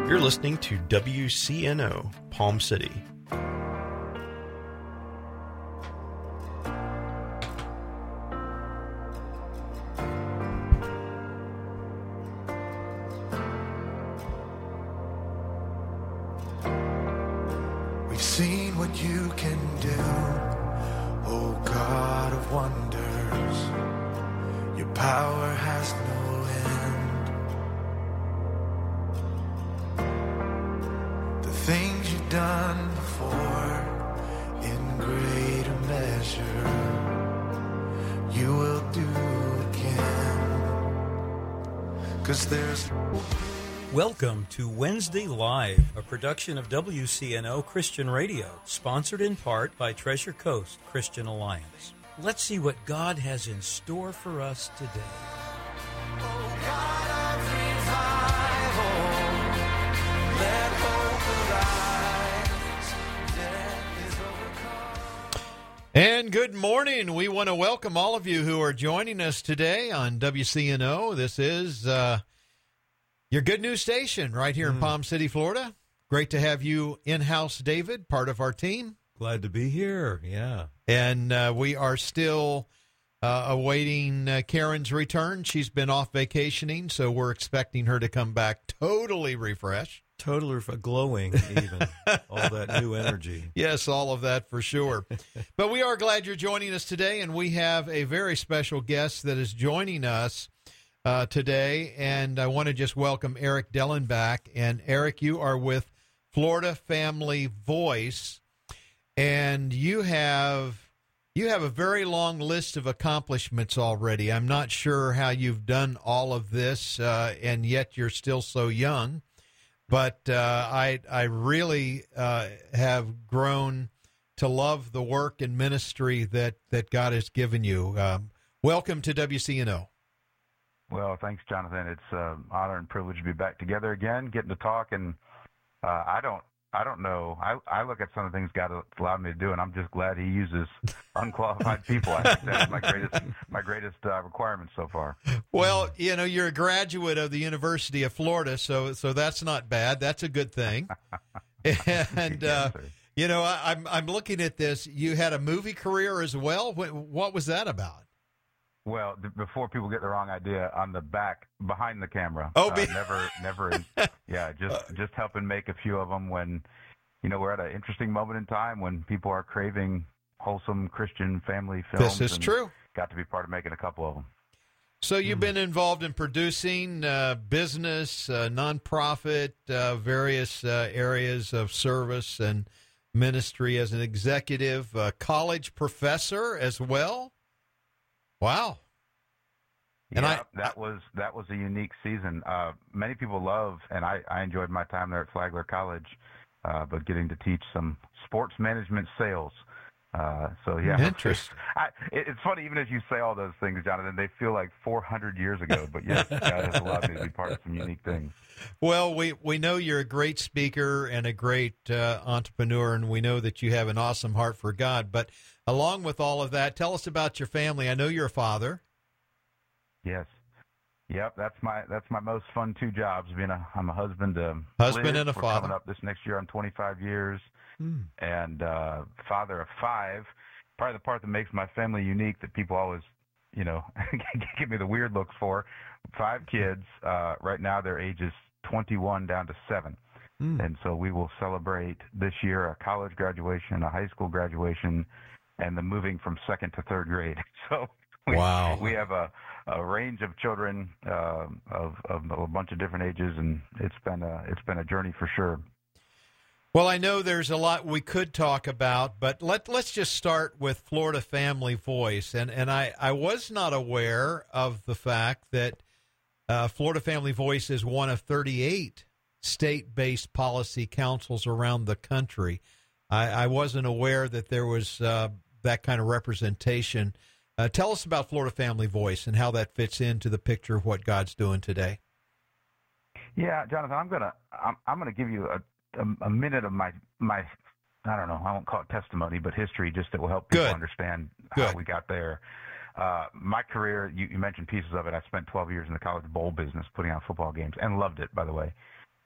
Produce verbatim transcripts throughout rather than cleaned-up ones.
You're listening to W C N O, Palm City. We've seen what you can do, oh God of wonders. Your power has no end. The things you've done before, in greater measure, you will do again. 'Cause there's Welcome to Wednesday Live, a production of W C N O Christian Radio, sponsored in part by Treasure Coast Christian Alliance. Let's see what God has in store for us today. Oh God of revival, let hope arise. Death is overcome. And good morning. We want to welcome all of you who are joining us today on W C N O. This is uh, your good news station right here in Mm. Palm City, Florida. Great to have you in-house, David, part of our team. Glad to be here, yeah. And uh, we are still uh, awaiting uh, Karen's return. She's been off vacationing, so we're expecting her to come back totally refreshed. Totally ref- glowing, even. All that new energy. Yes, all of that for sure. But we are glad you're joining us today, and we have a very special guest that is joining us uh, today. And I want to just welcome Eric Dellenbach. And Eric, you are with Florida Family Voice, and you have you have a very long list of accomplishments already. I'm not sure how you've done all of this, uh, and yet you're still so young. But uh, I I really uh, have grown to love the work and ministry that, that God has given you. Um, welcome to W C N O. Well, thanks, Jonathan. It's an honor and privilege to be back together again, getting to talk. And uh, I don't I don't know. I, I look at some of the things God allowed me to do, and I'm just glad He uses unqualified people. I think that's my greatest my greatest uh, requirement so far. Well, you know, you're a graduate of the University of Florida, so so that's not bad. That's a good thing. And uh, you know, I, I'm I'm looking at this. You had a movie career as well. What, what was that about? Well, th- before people get the wrong idea, on the back behind the camera. Oh, uh, be- never, never. Yeah, just just helping make a few of them when, you know, we're at an interesting moment in time when people are craving wholesome Christian family films. This is and true. Got to be part of making a couple of them. So you've been involved in producing uh, business, uh, nonprofit, uh, various uh, areas of service and ministry as an executive, uh, college professor as well. Wow. And yeah, I, that was that was a unique season. Uh, many people love, and I, I enjoyed my time there at Flagler College, uh, but getting to teach some sports management sales. Uh, so yeah, Interesting. I, it, it's funny even as you say all those things, Jonathan. They feel like four hundred years ago. But yes, God has allowed me to be part of some unique things. Well, we, we know you're a great speaker and a great uh, entrepreneur, and we know that you have an awesome heart for God. But along with all of that, tell us about your family. I know you're a father. Yes. Yep, that's my that's my most fun two jobs. Being a I'm a husband to Husband Liz. and a We're father. Coming up this next year on twenty-five years, Hmm. and uh, father of five. Probably the part that makes my family unique that people always, you know, give me the weird looks for. Five kids. Uh, right now, their ages twenty-one down to seven, Hmm. and so we will celebrate this year a college graduation, a high school graduation, and the moving from second to third grade. So. We, Wow. We have a, a range of children uh, of, of a bunch of different ages, and it's been a, it's been a journey for sure. Well, I know there's a lot we could talk about, but let, let's just start with Florida Family Voice. And, and I, I was not aware of the fact that uh, Florida Family Voice is one of thirty-eight state-based policy councils around the country. I, I wasn't aware that there was uh, that kind of representation. Uh, tell us about Florida Family Voice and how that fits into the picture of what God's doing today. Yeah, Jonathan, I'm gonna I'm, I'm gonna give you a, a, a minute of my my I don't know I won't call it testimony, but history, just that will help people Good. understand Good. how we got there. Uh, my career, you, you mentioned pieces of it. I spent twelve years in the college bowl business, putting on football games, and loved it, by the way.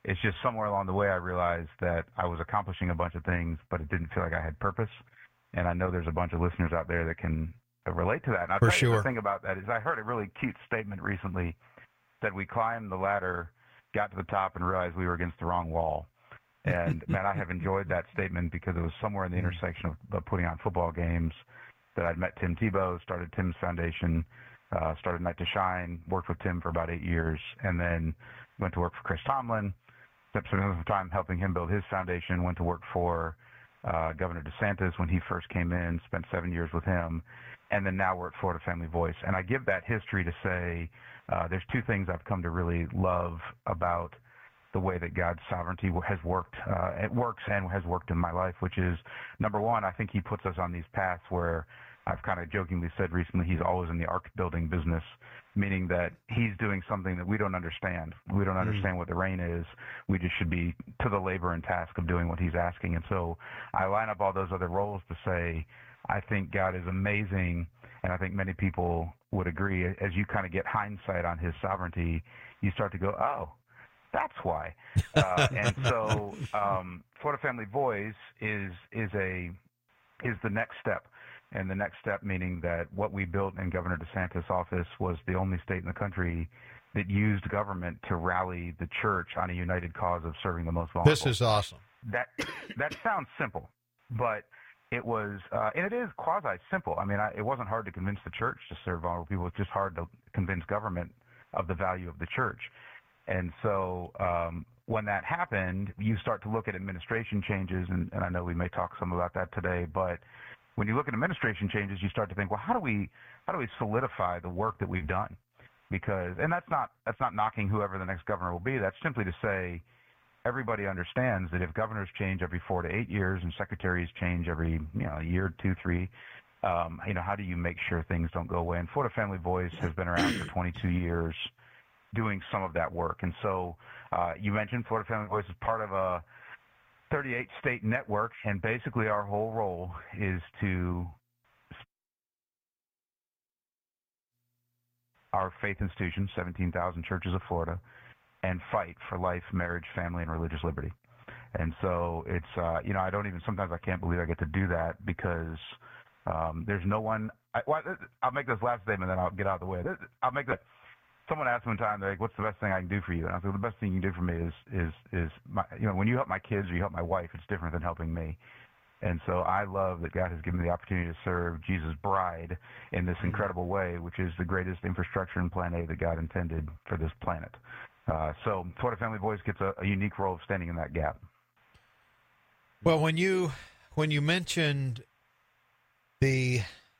it's just somewhere along the way I realized that I was accomplishing a bunch of things, but it didn't feel like I had purpose. And I know there's a bunch of listeners out there that can relate to that. And I'll For tell you sure. the thing about that is I heard a really cute statement recently that we climbed the ladder, got to the top, and realized we were against the wrong wall. And, man, I have enjoyed that statement because it was somewhere in the intersection of, of putting on football games that I'd met Tim Tebow, started Tim's foundation, uh, started Night to Shine, worked with Tim for about eight years, and then went to work for Chris Tomlin, spent some time helping him build his foundation, went to work for uh, Governor DeSantis when he first came in, spent seven years with him, and then now we're at Florida Family Voice. And I give that history to say uh, there's two things I've come to really love about the way that God's sovereignty has worked. Uh, it works and has worked in my life, which is, number one, I think he puts us on these paths where I've kind of jokingly said recently he's always in the ark building business, meaning that he's doing something that we don't understand. We don't understand mm. what the rain is. We just should be to the labor and task of doing what he's asking. And so I line up all those other roles to say, I think God is amazing, and I think many people would agree. As you kind of get hindsight on his sovereignty, you start to go, oh, that's why. Uh, and so um, Florida Family Voice is is a is the next step. And the next step meaning that what we built in Governor DeSantis' office was the only state in the country that used government to rally the church on a united cause of serving the most vulnerable. This is awesome. That that sounds simple, but it was, uh, and it is quasi-simple. I mean, I, it wasn't hard to convince the church to serve vulnerable people. It's just hard to convince government of the value of the church. And so um, when that happened, you start to look at administration changes, and, and I know we may talk some about that today, but when you look at administration changes, you start to think, well, how do we how do we solidify the work that we've done? Because, and that's not that's not knocking whoever the next governor will be. That's simply to say everybody understands that if governors change every four to eight years and secretaries change every you know a year, two, three, um, you know, how do you make sure things don't go away? And Florida Family Voice has been around for twenty-two years, doing some of that work. And so uh, you mentioned Florida Family Voice is part of a thirty-eight state network, and basically our whole role is to our faith institutions, seventeen thousand churches of Florida, and fight for life, marriage, family, and religious liberty. And so it's, uh, you know, I don't even, sometimes I can't believe I get to do that because um, there's no one, I, well, I'll make this last statement, then I'll get out of the way. I'll make that. Someone asked one time, they're like, what's the best thing I can do for you? And I said, the best thing you can do for me is, is, is my, you know, when you help my kids or you help my wife, it's different than helping me. And so I love that God has given me the opportunity to serve Jesus' bride in this incredible way, which is the greatest infrastructure in Plan A that God intended for this planet. Uh, so Florida Family Voice gets a, a unique role of standing in that gap. Well, when you when you mentioned the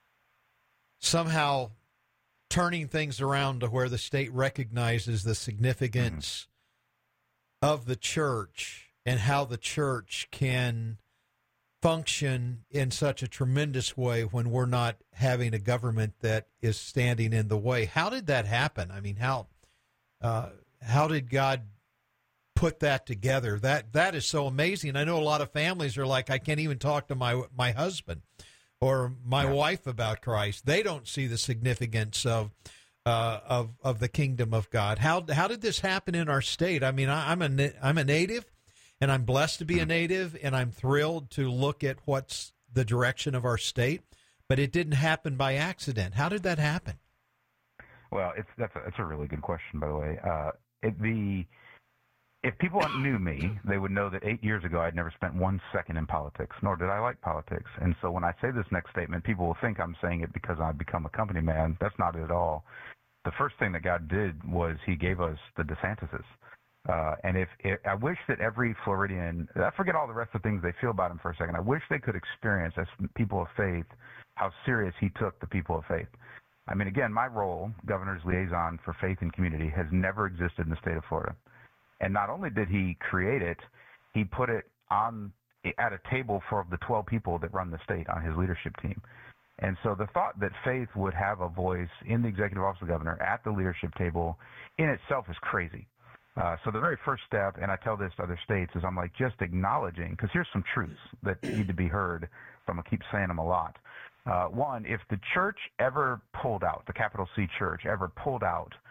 somehow turning things around to where the state recognizes the significance mm-hmm. of the church and how the church can function in such a tremendous way when we're not having a government that is standing in the way. How did that happen? I mean, how uh, how did God put that together? That that is so amazing. I know a lot of families are like, I can't even talk to my my husband or my yeah. wife about Christ. They don't see the significance of uh, of of the kingdom of God. How how did this happen in our state? I mean, I, I'm a I'm a native. And I'm blessed to be a native, and I'm thrilled to look at what's the direction of our state. But it didn't happen by accident. How did that happen? Well, it's that's a, that's a really good question, by the way. Uh, it, the if people knew me, they would know that eight years ago I'd never spent one second in politics, nor did I like politics. And so when I say this next statement, people will think I'm saying it because I've become a company man. That's not it at all. The first thing that God did was He gave us the DeSantises. Uh, and if, if I wish that every Floridian, I forget all the rest of the things they feel about him for a second. I wish they could experience as people of faith how serious he took the people of faith. I mean, again, my role, governor's liaison for faith and community, has never existed in the state of Florida. And not only did he create it, he put it on at a table for the twelve people that run the state on his leadership team. And so the thought that faith would have a voice in the executive office of the governor at the leadership table in itself is crazy. Uh, so the very first step, and I tell this to other states, is I'm like just acknowledging, because here's some truths that need to be heard, so I'm going to keep saying them a lot. Uh, one, if the church ever pulled out, the capital C church ever pulled out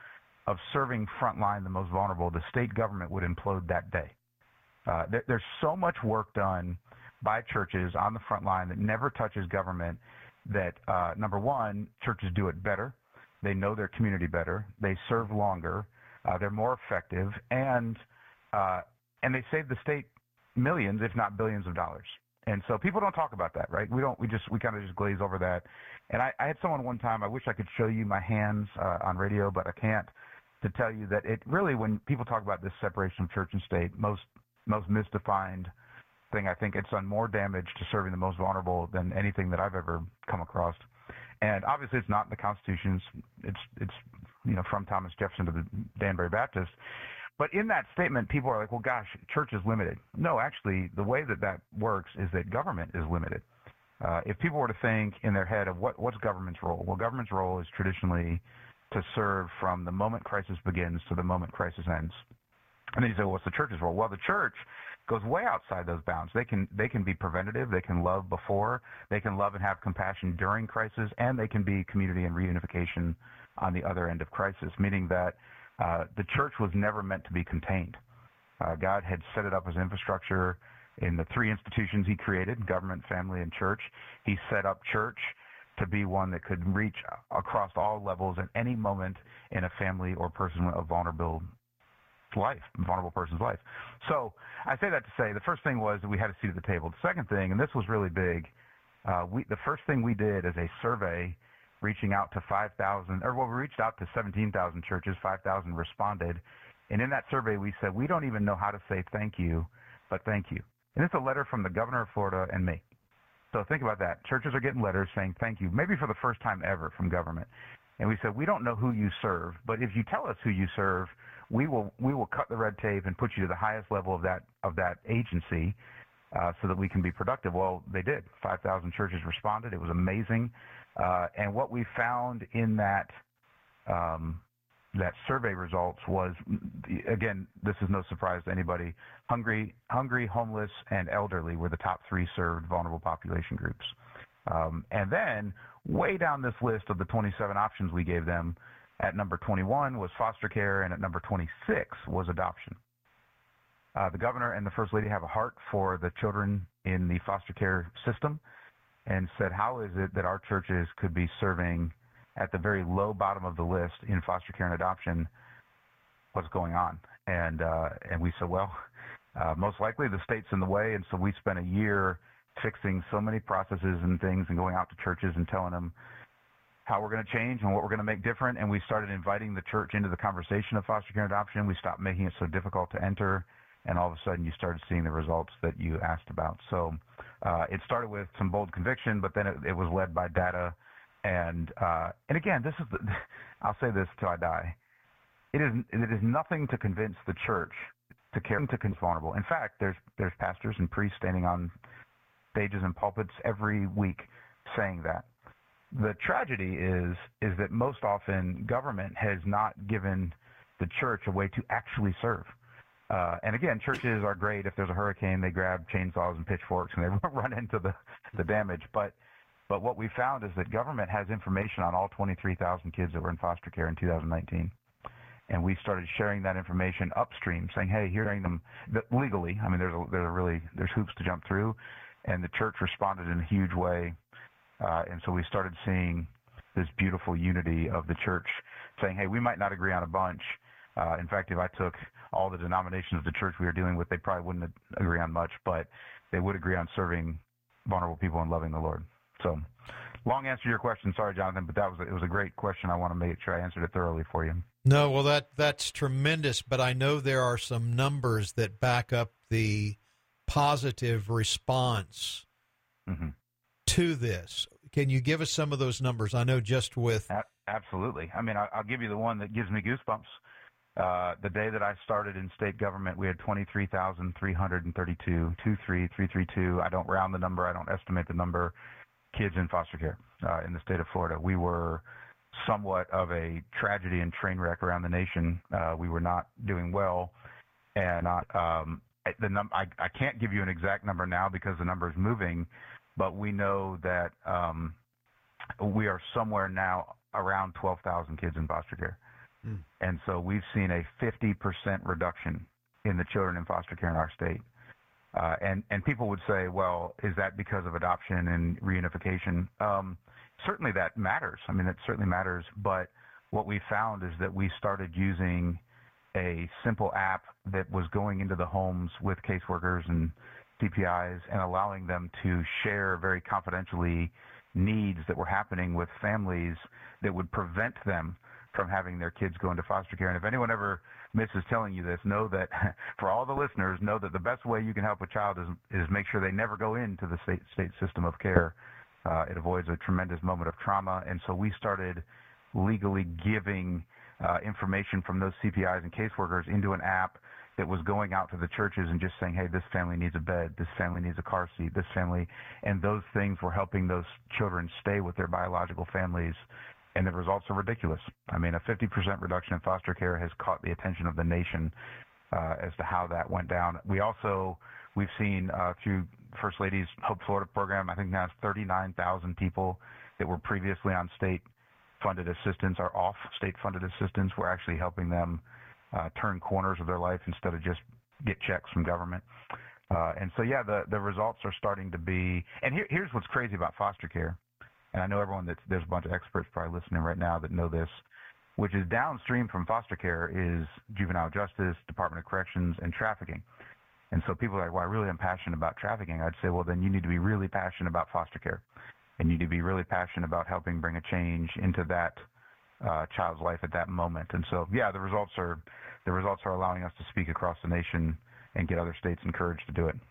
of serving frontline the most vulnerable, the state government would implode that day. Uh, there, there's so much work done by churches on the front line that never touches government that, uh, number one, churches do it better. They know their community better. They serve longer. Uh, they're more effective. And uh, and they save the state millions, if not billions of dollars. And so people don't talk about that, right? We don't. We just we kind of just glaze over that. And I, I had someone one time. I wish I could show you my hands uh, on radio, but I can't. To tell you that it really, when people talk about this separation of church and state, most most misdefined thing, I think it's done more damage to serving the most vulnerable than anything that I've ever come across. And obviously, it's not in the Constitution. It's it's you know from Thomas Jefferson to the Danbury Baptist. But in that statement, people are like, well, gosh, church is limited. No, actually, the way that that works is that government is limited. Uh, if people were to think in their head of what, what's government's role? Well, government's role is traditionally to serve from the moment crisis begins to the moment crisis ends. And then you say, well, what's the church's role? Well, the church goes way outside those bounds. They can they can be preventative. They can love before. They can love and have compassion during crisis, and they can be community and reunification on the other end of crisis, meaning that Uh, the church was never meant to be contained. Uh, God had set it up as infrastructure in the three institutions he created, government, family, and church. He set up church to be one that could reach across all levels at any moment in a family or person of vulnerable life, vulnerable person's life. So I say that to say the first thing was that we had a seat at the table. The second thing, and this was really big, uh, we, the first thing we did is a survey reaching out to five thousand, or well, we reached out to seventeen thousand churches, five thousand responded. And in that survey, we said, we don't even know how to say thank you, but thank you. And it's a letter from the governor of Florida and me. So think about that. Churches are getting letters saying thank you, maybe for the first time ever from government. And we said, we don't know who you serve, but if you tell us who you serve, we will we will cut the red tape and put you to the highest level of that of that agency uh, so that we can be productive. Well, they did. five thousand churches responded. It was amazing. Uh, and what we found in that um, that survey results was, again, this is no surprise to anybody, hungry, hungry, homeless, and elderly were the top three served vulnerable population groups. Um, and then way down this list of the twenty-seven options we gave them, at number twenty-one was foster care, and at number twenty-six was adoption. Uh, the governor and the First Lady have a heart for the children in the foster care system, and said, how is it that our churches could be serving at the very low bottom of the list in foster care and adoption? What's going on? And uh, and we said, well, uh, most likely the state's in the way, and so we spent a year fixing so many processes and things and going out to churches and telling them how we're going to change and what we're going to make different. And we started inviting the church into the conversation of foster care and adoption. We stopped making it so difficult to enter, and all of a sudden you started seeing the results that you asked about. So uh, it started with some bold conviction, but then it, it was led by data. And uh, and again, this is the, I'll say this till I die. It is it is nothing to convince the church to care to convince vulnerable. In fact, there's there's pastors and priests standing on stages and pulpits every week saying that. The tragedy is is that most often government has not given the church a way to actually serve. Uh, and again, churches are great. If there's a hurricane, they grab chainsaws and pitchforks and they run into the, the damage. But but what we found is that government has information on all twenty-three thousand kids that were in foster care in two thousand nineteen. And we started sharing that information upstream, saying, hey, hearing them legally. I mean, there's a, there's a really there's hoops to jump through. And the church responded in a huge way. Uh, and so we started seeing this beautiful unity of the church saying, hey, we might not agree on a bunch. Uh, in fact, if I took all the denominations of the church we were dealing with, they probably wouldn't agree on much, but they would agree on serving vulnerable people and loving the Lord. So, long answer to your question. Sorry, Jonathan, but that was a, it was a great question. I want to make sure I answered it thoroughly for you. No, well, that that's tremendous, but I know there are some numbers that back up the positive response mm-hmm. to this. Can you give us some of those numbers? I know just with... A- absolutely. I mean, I, I'll give you the one that gives me goosebumps. Uh, the day that I started in state government, we had twenty-three thousand three hundred thirty-two, two three three three two. I don't round the number. I don't estimate the number. Kids in foster care uh, in the state of Florida. We were somewhat of a tragedy and train wreck around the nation. Uh, we were not doing well, and not, um, the num- I, I can't give you an exact number now because the number is moving, but we know that um, we are somewhere now around twelve thousand kids in foster care. Mm. And so we've seen a fifty percent reduction in the children in foster care in our state. Uh, and, and people would say, well, is that because of adoption and reunification? Um, certainly that matters. I mean, it certainly matters. But what we found is that we started using a simple app that was going into the homes with caseworkers and C P Is and allowing them to share very confidentially needs that were happening with families that would prevent them from having their kids go into foster care. And if anyone ever misses telling you this, know that for all the listeners, know that the best way you can help a child is is make sure they never go into the state state system of care. Uh, it avoids a tremendous moment of trauma. And so we started legally giving uh, information from those C P Is and caseworkers into an app that was going out to the churches and just saying, hey, this family needs a bed, this family needs a car seat, this family, and those things were helping those children stay with their biological families, and the results are ridiculous. I mean, a fifty percent reduction in foster care has caught the attention of the nation uh, as to how that went down. We also, we've seen uh, through First Lady's Hope Florida program, I think now it's thirty-nine thousand people that were previously on state-funded assistance or off state-funded assistance. We're actually helping them Uh, turn corners of their life instead of just get checks from government. Uh, and so, yeah, the, the results are starting to be – and here, here's what's crazy about foster care. And I know everyone that's – there's a bunch of experts probably listening right now that know this, which is downstream from foster care is juvenile justice, Department of Corrections, and trafficking. And so people are like, well, I really am passionate about trafficking. I'd say, well, then you need to be really passionate about foster care. And you need to be really passionate about helping bring a change into that uh, child's life at that moment. And so, yeah, the results are – the results are allowing us to speak across the nation and get other states encouraged to do it.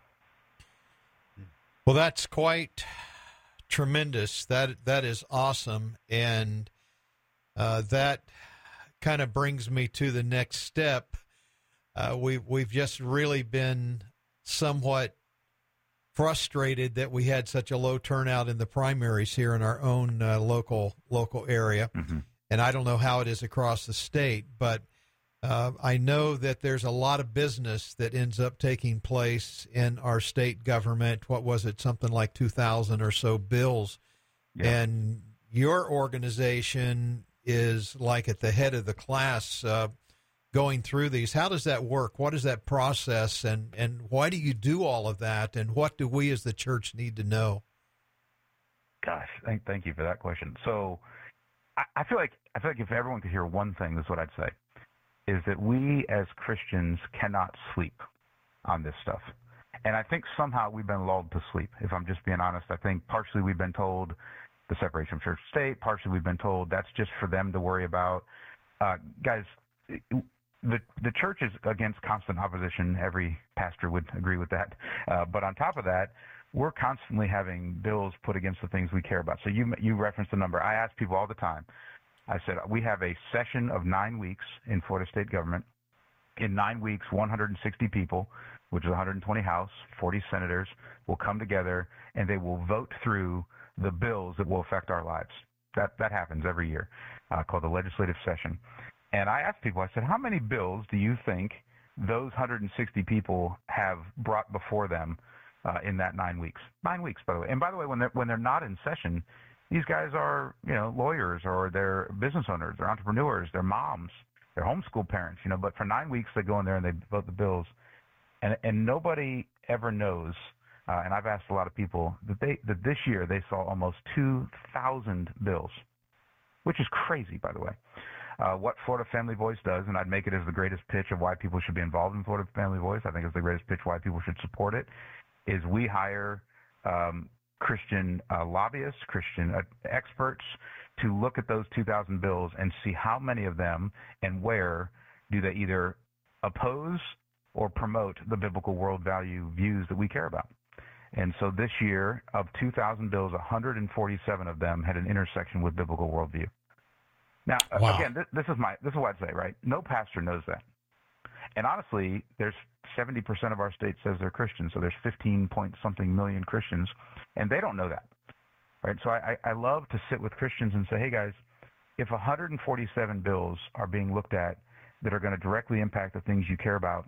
Well, that's quite tremendous. That that is awesome, and uh, that kind of brings me to the next step. Uh, we've we've just really been somewhat frustrated that we had such a low turnout in the primaries here in our own uh, local local area, mm-hmm. and I don't know how it is across the state, but. Uh, I know that there's a lot of business that ends up taking place in our state government. What was it? Something like two thousand or so bills. Yeah. And your organization is like at the head of the class uh, going through these. How does that work? What is that process? And, and why do you do all of that? And what do we as the church need to know? Gosh, thank, thank you for that question. So I, I feel like I feel like if everyone could hear one thing, that's what I'd say. Is that we as Christians cannot sleep on this stuff. And I think somehow we've been lulled to sleep, if I'm just being honest. I think partially we've been told the separation of church and state, partially we've been told that's just for them to worry about. Uh, guys, the the church is against constant opposition. Every pastor would agree with that. Uh, but on top of that, we're constantly having bills put against the things we care about. So you you referenced the number. I ask people all the time. I said, we have a session of nine weeks in Florida state government. In nine weeks, one hundred sixty people, which is one hundred twenty House, forty senators, will come together, and they will vote through the bills that will affect our lives. That that happens every year, uh, called the legislative session. And I asked people, I said, how many bills do you think those one hundred sixty people have brought before them uh, in that nine weeks? Nine weeks, by the way. And by the way, when they're, when they're not in session, these guys are, you know, lawyers or they're business owners, they're entrepreneurs, they're moms, they're homeschool parents, you know, but for nine weeks they go in there and they vote the bills. And and nobody ever knows, uh, and I've asked a lot of people, that they that this year they saw almost two thousand bills, which is crazy, by the way. Uh, what Florida Family Voice does, and I'd make it as the greatest pitch of why people should be involved in Florida Family Voice, I think it's the greatest pitch why people should support it, is we hire um, Christian uh, lobbyists, Christian uh, experts to look at those two thousand bills and see how many of them and where do they either oppose or promote the biblical world value views that we care about. And so this year, of two thousand bills, one hundred forty-seven of them had an intersection with biblical worldview. Now, wow. again, this, this is my this is what I'd say, right? No pastor knows that. And honestly, there's seventy percent of our state says they're Christians, so there's fifteen point something million Christians, and they don't know that, right? So I, I love to sit with Christians and say, hey, guys, if one hundred forty-seven bills are being looked at that are going to directly impact the things you care about,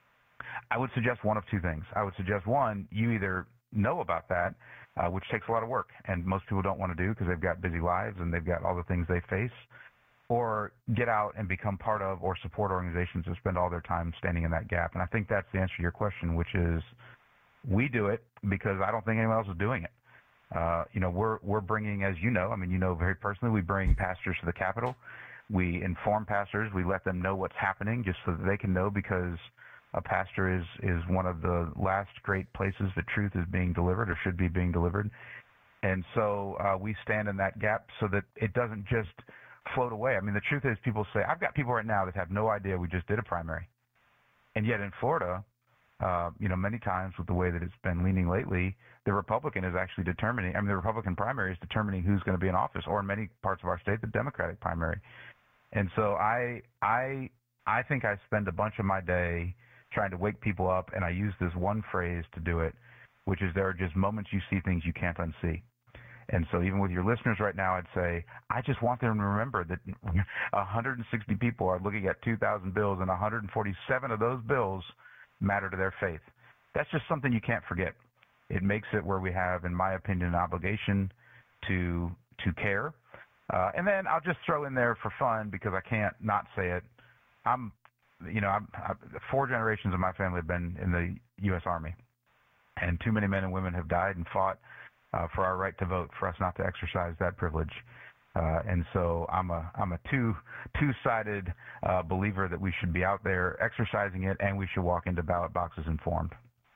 I would suggest one of two things. I would suggest, one, you either know about that, uh, which takes a lot of work, and most people don't want to do because they've got busy lives and they've got all the things they face, or get out and become part of or support organizations that spend all their time standing in that gap. And I think that's the answer to your question, which is we do it because I don't think anyone else is doing it. Uh, you know, we're we're bringing, as you know, I mean, you know very personally, we bring pastors to the Capitol. We inform pastors. We let them know what's happening just so that they can know, because a pastor is, is one of the last great places that truth is being delivered or should be being delivered. And so uh, we stand in that gap so that it doesn't just float away. I mean, the truth is, people say, I've got people right now that have no idea we just did a primary. And yet in Florida, uh, you know, many times with the way that it's been leaning lately, the Republican is actually determining, I mean, the Republican primary is determining who's going to be in office, or in many parts of our state, the Democratic primary. And so I, I, I think I spend a bunch of my day trying to wake people up, and I use this one phrase to do it, which is there are just moments you see things you can't unsee. And so even with your listeners right now, I'd say, I just want them to remember that one hundred sixty people are looking at two thousand bills, and one hundred forty-seven of those bills matter to their faith. That's just something you can't forget. It makes it where we have, in my opinion, an obligation to to care. Uh, and then I'll just throw in there for fun, because I can't not say it. I'm, you know, I'm, I'm, four generations of my family have been in the U S Army, and too many men and women have died and fought uh, for our right to vote, for us not to exercise that privilege. Uh, and so I'm a I'm a two two-sided uh, believer that we should be out there exercising it, and we should walk into ballot boxes informed.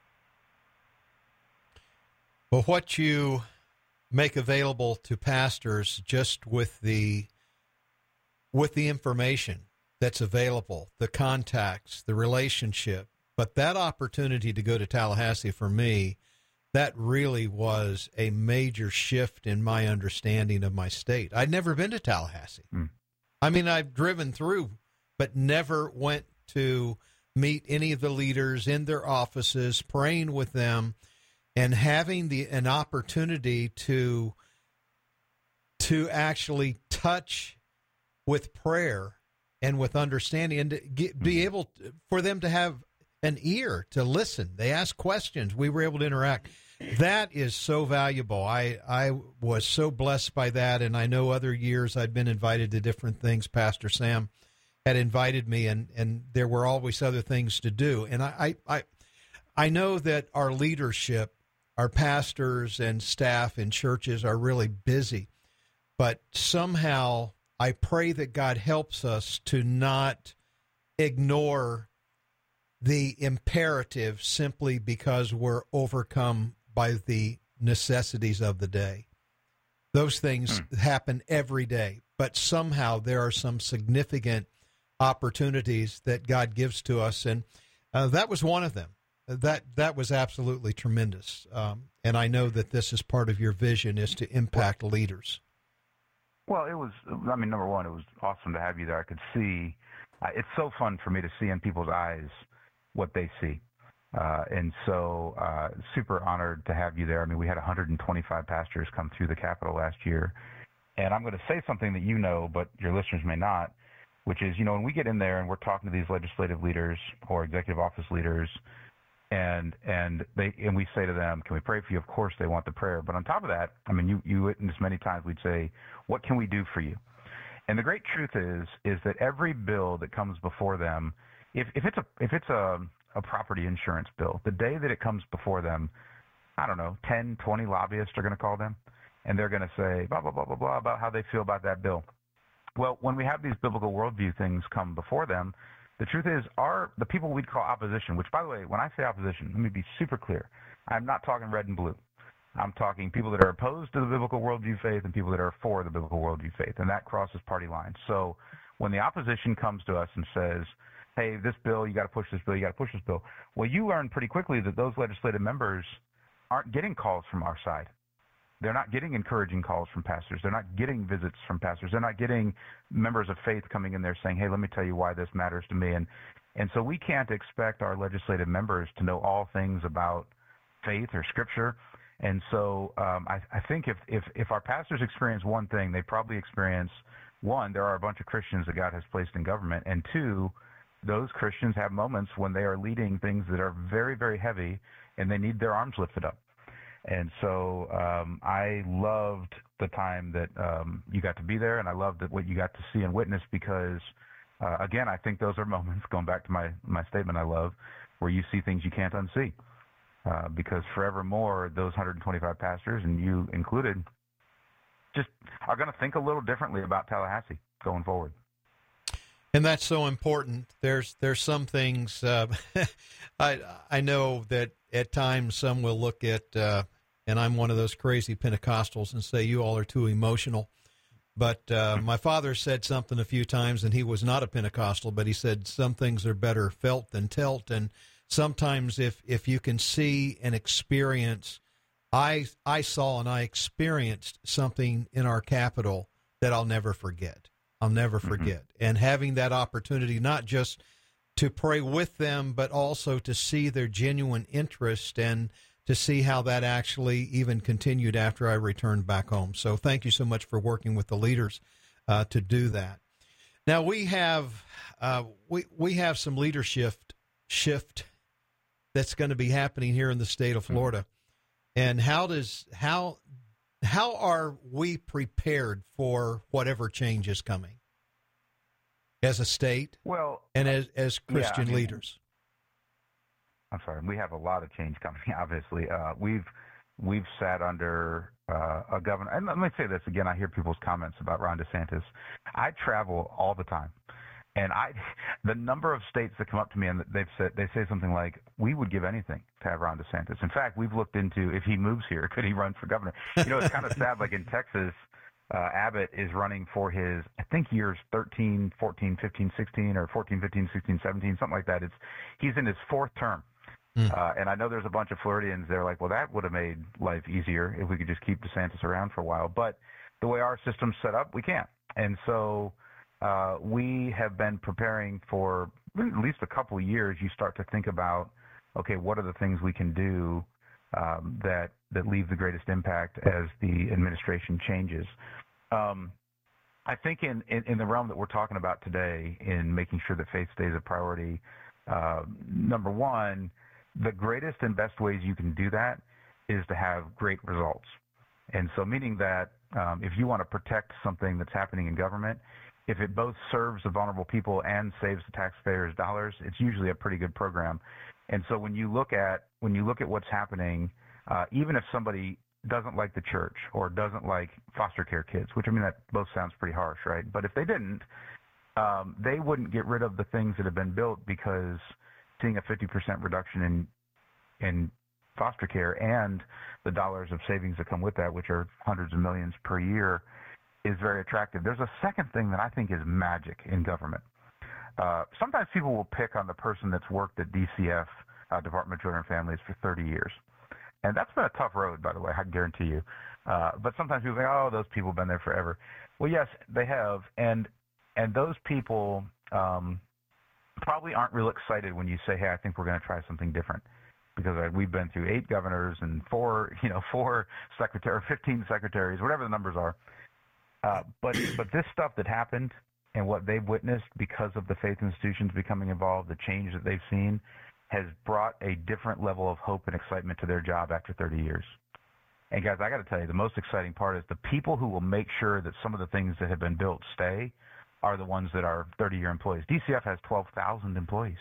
Well, what you make available to pastors, just with the with the information that's available, the contacts, the relationship, but that opportunity to go to Tallahassee, for me, that really was a major shift in my understanding of my state. I'd never been to Tallahassee. Mm. I mean, I've driven through, but never went to meet any of the leaders in their offices, praying with them, and having the an opportunity to to actually touch with prayer and with understanding, and to get, be able to, for them to have an ear to listen. They ask questions. We were able to interact. That is so valuable. I, I was so blessed by that, and I know other years I'd been invited to different things. Pastor Sam had invited me, and, and there were always other things to do. And I, I, I, I know that our leadership, our pastors and staff in churches are really busy, but somehow I pray that God helps us to not ignore the imperative simply because we're overcome by the necessities of the day. Those things hmm. happen every day, but somehow there are some significant opportunities that God gives to us, and uh, that was one of them. That that was absolutely tremendous, um, and I know that this is part of your vision, is to impact leaders. Well, it was, I mean, number one, it was awesome to have you there. I could see, uh, it's so fun for me to see in people's eyes what they see. Uh, and so uh, super honored to have you there. I mean, we had one hundred twenty-five pastors come through the Capitol last year. And I'm going to say something that you know, but your listeners may not, which is, you know, when we get in there and we're talking to these legislative leaders or executive office leaders, and and they and we say to them, can we pray for you? Of course they want the prayer. But on top of that, I mean, you, you witnessed many times we'd say, what can we do for you? And the great truth is, is that every bill that comes before them, if, if it's a if it's a a property insurance bill, the day that it comes before them, I don't know, ten, twenty lobbyists are going to call them, and they're going to say blah, blah, blah, blah, blah about how they feel about that bill. Well, when we have these biblical worldview things come before them, the truth is our the people we'd call opposition, which, by the way, when I say opposition, let me be super clear. I'm not talking red and blue. I'm talking people that are opposed to the biblical worldview faith and people that are for the biblical worldview faith, and that crosses party lines. So when the opposition comes to us and says, hey, this bill, you got to push this bill, you got to push this bill. Well, you learn pretty quickly that those legislative members aren't getting calls from our side. They're not getting encouraging calls from pastors. They're not getting visits from pastors. They're not getting members of faith coming in there saying, hey, let me tell you why this matters to me. And and so we can't expect our legislative members to know all things about faith or Scripture. And so um, I, I think if, if, if our pastors experience one thing, they probably experience, one, there are a bunch of Christians that God has placed in government, and two, those Christians have moments when they are leading things that are very, very heavy, and they need their arms lifted up. And so um, I loved the time that um, you got to be there, and I loved what you got to see and witness because, uh, again, I think those are moments, going back to my, my statement I love, where you see things you can't unsee. Uh, because forevermore, those one hundred twenty-five pastors, and you included, just are going to think a little differently about Tallahassee going forward. And that's so important. There's there's some things uh, I I know that at times some will look at, uh, and I'm one of those crazy Pentecostals, and say you all are too emotional. But uh, my father said something a few times, and he was not a Pentecostal, but he said some things are better felt than telt. And sometimes if, if you can see and experience, I I saw and I experienced something in our capital that I'll never forget. I'll never forget. Mm-hmm. And having that opportunity, not just to pray with them, but also to see their genuine interest and to see how that actually even continued after I returned back home. So thank you so much for working with the leaders uh, to do that. Now we have uh, we we have some leadership shift that's going to be happening here in the state of Florida. And how does how how are we prepared for whatever change is coming as a state? Well, and as as Christian yeah, I mean, leaders. I'm sorry, we have a lot of change coming. Obviously, uh, we've we've sat under uh, a governor. And let me say this again: I hear people's comments about Ron DeSantis. I travel all the time. And I, the number of states that come up to me and they've said, they say something like, we would give anything to have Ron DeSantis. In fact, we've looked into if he moves here, could he run for governor? You know, it's kind of sad. Like in Texas, uh, Abbott is running for his, I think years thirteen, fourteen, fifteen, sixteen, or fourteen, fifteen, sixteen, seventeen, something like that. It's he's in his fourth term. Mm. Uh, and I know there's a bunch of Floridians. They're like, well, that would have made life easier if we could just keep DeSantis around for a while. But the way our system's set up, we can't. And so Uh, we have been preparing for at least a couple of years. You start to think about, okay, what are the things we can do um, that that leave the greatest impact as the administration changes. Um, I think in, in, in the realm that we're talking about today, in making sure that faith stays a priority, uh, number one, the greatest and best ways you can do that is to have great results. And so meaning that um, if you want to protect something that's happening in government, if it both serves the vulnerable people and saves the taxpayers' dollars, it's usually a pretty good program. And so when you look at when you look at what's happening, uh, even if somebody doesn't like the church or doesn't like foster care kids, which I mean that both sounds pretty harsh, right? But if they didn't, um, they wouldn't get rid of the things that have been built, because seeing a fifty percent reduction in in foster care and the dollars of savings that come with that, which are hundreds of millions per year, is very attractive. There's a second thing that I think is magic in government. Uh, sometimes people will pick on the person that's worked at D C F, uh, Department of Children and Families, for thirty years. And that's been a tough road, by the way, I guarantee you. Uh, but sometimes people think, oh, those people have been there forever. Well, yes, they have. And and those people um, probably aren't real excited when you say, hey, I think we're going to try something different. Because uh, we've been through eight governors and four, you know, four secretaries, fifteen secretaries, whatever the numbers are. Uh, but but this stuff that happened and what they've witnessed because of the faith institutions becoming involved, the change that they've seen, has brought a different level of hope and excitement to their job after thirty years. And guys, I got to tell you, the most exciting part is the people who will make sure that some of the things that have been built stay are the ones that are thirty-year employees. D C F has twelve thousand employees.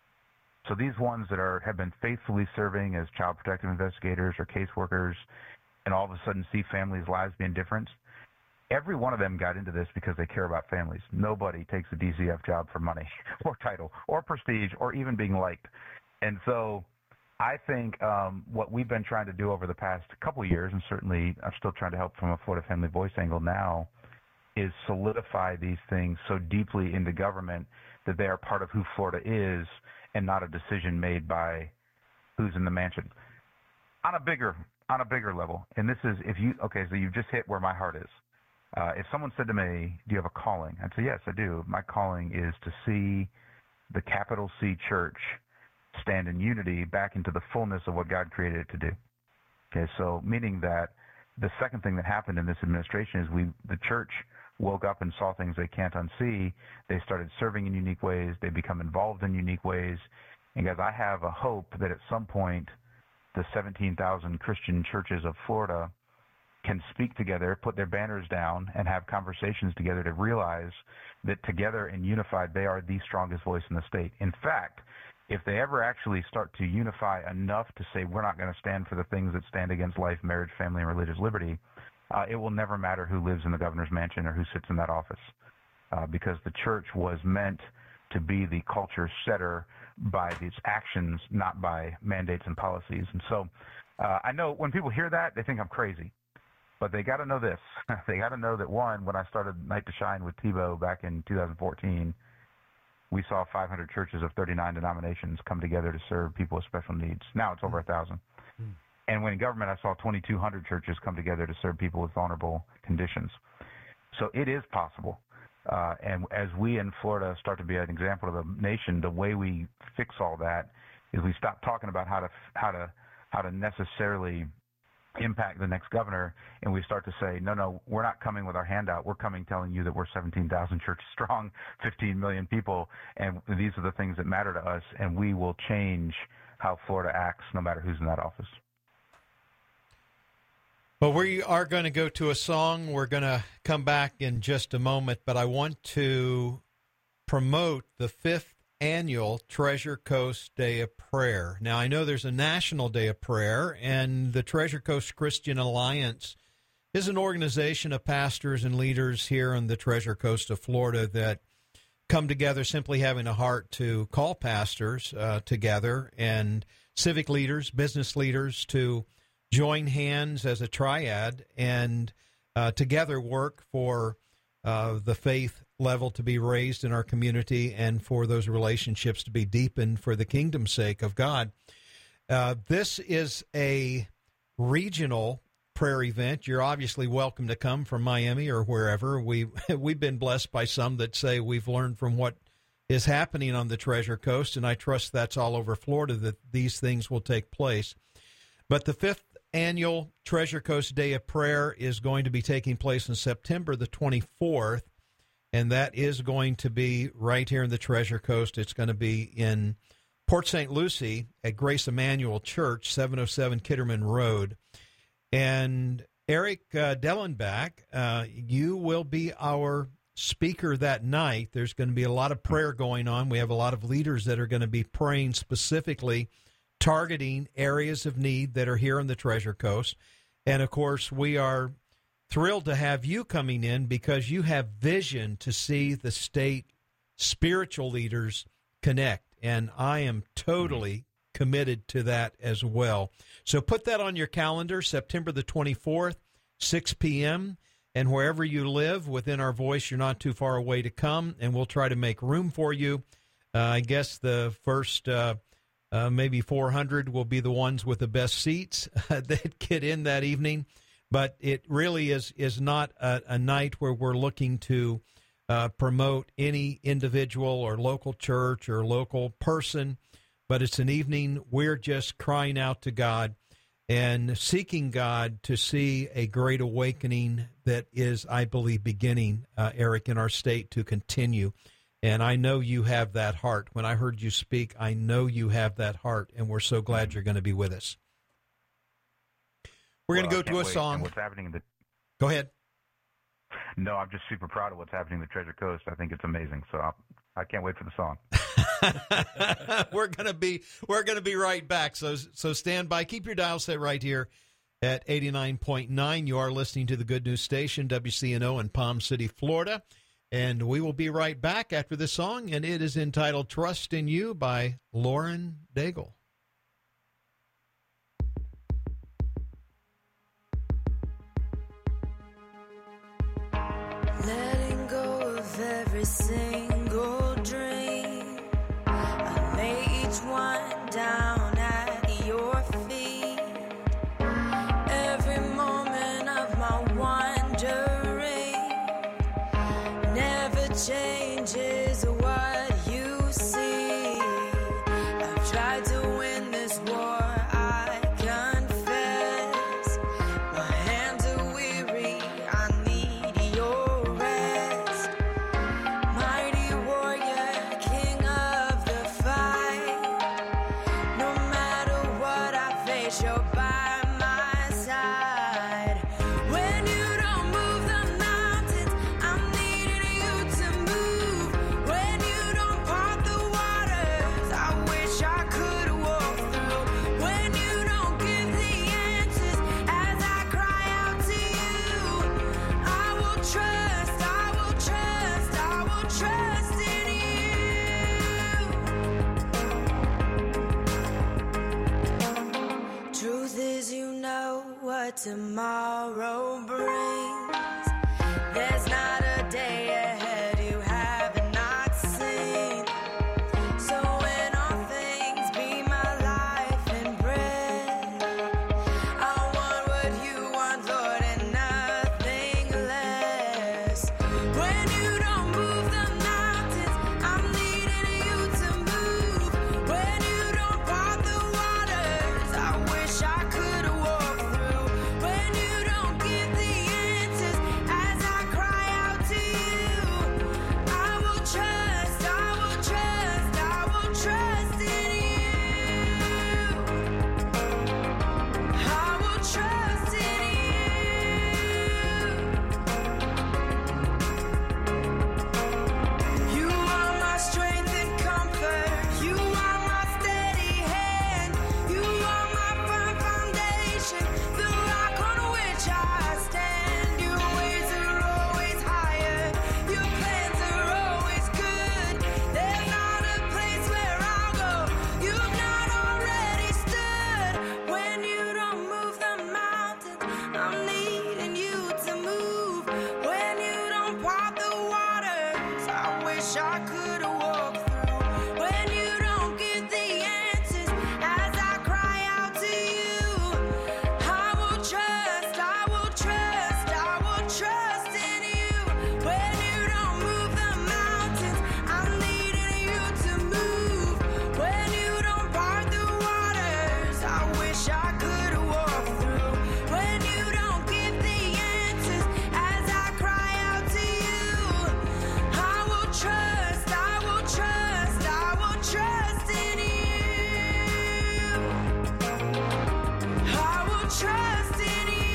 So these ones that are have been faithfully serving as child protective investigators or caseworkers, and all of a sudden see families' lives being different, every one of them got into this because they care about families. Nobody takes a D C F job for money or title or prestige or even being liked. And so I think um, what we've been trying to do over the past couple of years, and certainly I'm still trying to help from a Florida Family Voice angle now, is solidify these things so deeply into government that they are part of who Florida is and not a decision made by who's in the mansion. On a bigger on a bigger level, and this is if you okay, so you've just hit where my heart is. Uh, if someone said to me, do you have a calling? I'd say, yes, I do. My calling is to see the capital C church stand in unity back into the fullness of what God created it to do. Okay, so meaning that the second thing that happened in this administration is we, the church woke up and saw things they can't unsee. They started serving in unique ways. They become involved in unique ways. And guys, I have a hope that at some point the seventeen thousand Christian churches of Florida can speak together, put their banners down, and have conversations together to realize that together and unified, they are the strongest voice in the state. In fact, if they ever actually start to unify enough to say we're not going to stand for the things that stand against life, marriage, family, and religious liberty, uh, it will never matter who lives in the governor's mansion or who sits in that office, uh, because the church was meant to be the culture setter by its actions, not by mandates and policies. And so uh, I know when people hear that, they think I'm crazy. But they got to know this. They got to know that, one, when I started Night to Shine with Tebow back in two thousand fourteen, we saw five hundred churches of thirty-nine denominations come together to serve people with special needs. Now it's over one thousand. Mm. And when in government, I saw twenty-two hundred churches come together to serve people with vulnerable conditions. So it is possible. Uh, and as we in Florida start to be an example of the nation, the way we fix all that is we stop talking about how to how to how to necessarily impact the next governor, and we start to say, no, no, we're not coming with our handout. We're coming telling you that we're seventeen thousand churches strong, fifteen million people, and these are the things that matter to us, and we will change how Florida acts no matter who's in that office. Well, we are going to go to a song. We're going to come back in just a moment, but I want to promote the fifth annual Treasure Coast Day of Prayer. Now, I know there's a National Day of Prayer, and the Treasure Coast Christian Alliance is an organization of pastors and leaders here on the Treasure Coast of Florida that come together simply having a heart to call pastors uh, together and civic leaders, business leaders to join hands as a triad and uh, together work for uh, the faith level to be raised in our community and for those relationships to be deepened for the kingdom's sake of God. Uh, this is a regional prayer event. You're obviously welcome to come from Miami or wherever. We, we've been blessed by some that say we've learned from what is happening on the Treasure Coast, and I trust that's all over Florida that these things will take place. But the fifth annual Treasure Coast Day of Prayer is going to be taking place on September the twenty-fourth. And that is going to be right here in the Treasure Coast. It's going to be in Port Saint Lucie at Grace Emmanuel Church, seven oh seven Kitterman Road. And Eric uh, Dellenbach, uh, you will be our speaker that night. There's going to be a lot of prayer going on. We have a lot of leaders that are going to be praying specifically, targeting areas of need that are here on the Treasure Coast. And, of course, we are thrilled to have you coming in because you have vision to see the state spiritual leaders connect, and I am totally committed to that as well. So put that on your calendar, September the twenty-fourth, six p.m., and wherever you live within our voice, you're not too far away to come, and we'll try to make room for you. Uh, I guess the first uh, uh, maybe four hundred will be the ones with the best seats that get in that evening. But it really is is not a, a night where we're looking to uh, promote any individual or local church or local person, but it's an evening we're just crying out to God and seeking God to see a great awakening that is, I believe, beginning, uh, Eric, in our state to continue. And I know you have that heart. When I heard you speak, I know you have that heart, and we're so glad you're going to be with us. We're well, going to go to a wait. song. And what's happening in the... Go ahead. No, I'm just super proud of what's happening in the Treasure Coast. I think it's amazing. So I'll, I can't wait for the song. we're going to be we're going to be right back. So so stand by. Keep your dial set right here at eighty-nine point nine. You are listening to the Good News Station, W C N O in Palm City, Florida. And we will be right back after this song, and it is entitled Trust in You by Lauren Daigle. Letting go of every single dream, I lay each one down at your feet. Every moment of my wandering never changes what you see. I've tried to win this war, I confess. My hands are weary, I need your rest. Mighty warrior, king of the fight. No matter what I face, you're by my side. When what tomorrow brings. There's not a day ahead you have not seen. So in all things be my life and bread. I want what you want, Lord, and nothing less. When you don't move the mountains, I'm needing you to move. When you don't part the waters, I wish I could walk through. When you don't give the answers as I cry out to you, I will trust, I will trust, I will trust in you. I will trust in you. You are my strength and comfort. You are my steady hand. You are my firm foundation, the rock on which I stand. Your ways are always higher. Your plans are always good. There's not a place where I'll go you've not already stood. When you don't move the mountains, I'm needing you to move. When you don't part the waters, I wish I could walk through. When you don't give the answers as I cry out to you, I will trust, I will trust, I will trust in you. When you don't move the mountains, I'm needing you to move. When you don't part the waters, I wish I could walk through. When you don't give the answers as I cry out to you, I will trust, I will trust, I will trust in you. I will trust in you.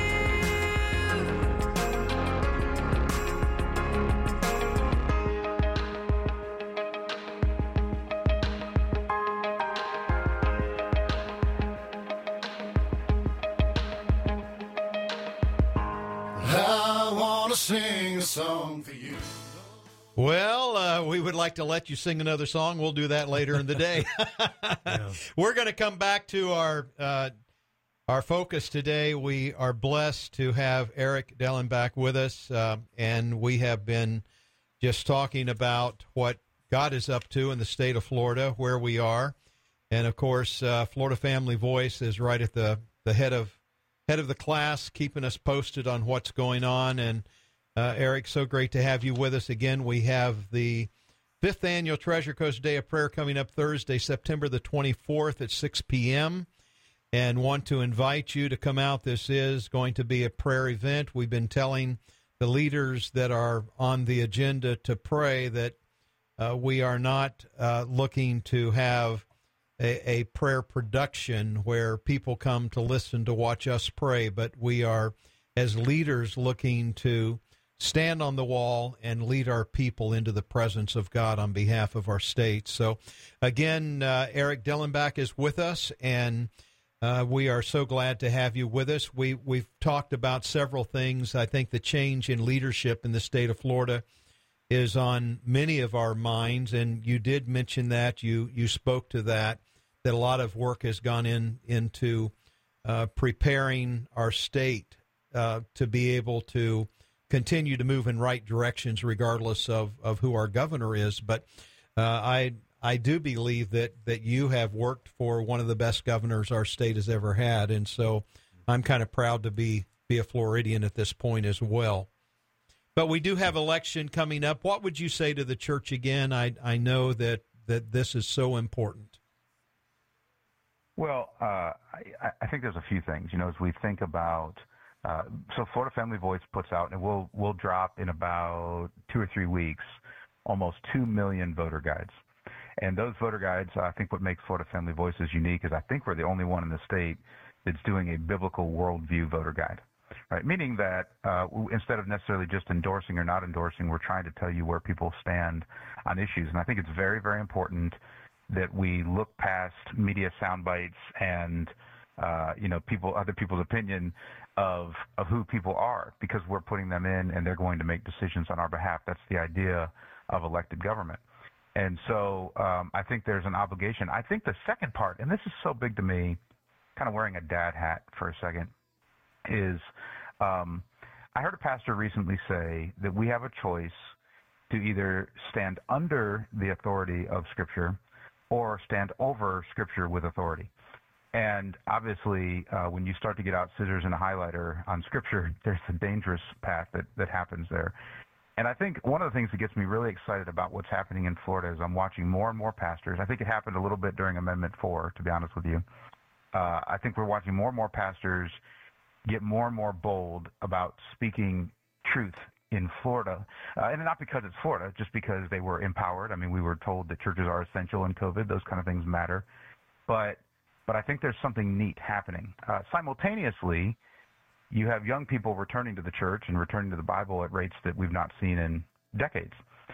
I want to sing a song for you. Well, uh, we would like to let you sing another song. We'll do that later in the day. We're going to come back to our uh, our focus today. We are blessed to have Eric Dellenbach with us, uh, and we have been just talking about what God is up to in the state of Florida, where we are. And, of course, uh, Florida Family Voice is right at the, the head of head of the class, keeping us posted on what's going on. And, uh, Eric, so great to have you with us again. We have the fifth annual Treasure Coast Day of Prayer coming up Thursday, September the twenty-fourth at six p.m., and want to invite you to come out. This is going to be a prayer event. We've been telling the leaders that are on the agenda to pray that uh, we are not uh, looking to have a, a prayer production where people come to listen to watch us pray, but we are, as leaders, looking to stand on the wall and lead our people into the presence of God on behalf of our state. So, again, uh, Eric Dellenbach is with us, and uh, we are so glad to have you with us. We, we've talked about several things. I think the change in leadership in the state of Florida is on many of our minds, and you did mention that. You, you spoke to that, that a lot of work has gone in into uh, preparing our state uh, to be able to continue to move in right directions regardless of, of who our governor is. But uh, I I do believe that, that you have worked for one of the best governors our state has ever had, and so I'm kind of proud to be, be a Floridian at this point as well. But we do have election coming up. What would you say to the church again? I I know that, that this is so important. Well, uh, I, I think there's a few things. You know, as we think about, uh, so Florida Family Voice puts out, and we'll we'll drop in about two or three weeks, almost two million voter guides. And those voter guides, I think what makes Florida Family Voices unique is I think we're the only one in the state that's doing a biblical worldview voter guide, right? Meaning that uh, instead of necessarily just endorsing or not endorsing, we're trying to tell you where people stand on issues. And I think it's very, very important that we look past media sound bites and, uh, you know, people, other people's opinion of, of who people are, because we're putting them in and they're going to make decisions on our behalf. That's the idea of elected government. And so um, I think there's an obligation. I think the second part, and this is so big to me, kind of wearing a dad hat for a second, is um, I heard a pastor recently say that we have a choice to either stand under the authority of Scripture or stand over Scripture with authority. And obviously, uh, when you start to get out scissors and a highlighter on Scripture, there's a dangerous path that, that happens there. And I think one of the things that gets me really excited about what's happening in Florida is I'm watching more and more pastors. I think it happened a little bit during Amendment four, to be honest with you. Uh, I think we're watching more and more pastors get more and more bold about speaking truth in Florida. Uh, and not because it's Florida, just because they were empowered. I mean, we were told that churches are essential in COVID. Those kind of things matter. But but I think there's something neat happening. Uh, simultaneously, you have young people returning to the church and returning to the Bible at rates that we've not seen in decades.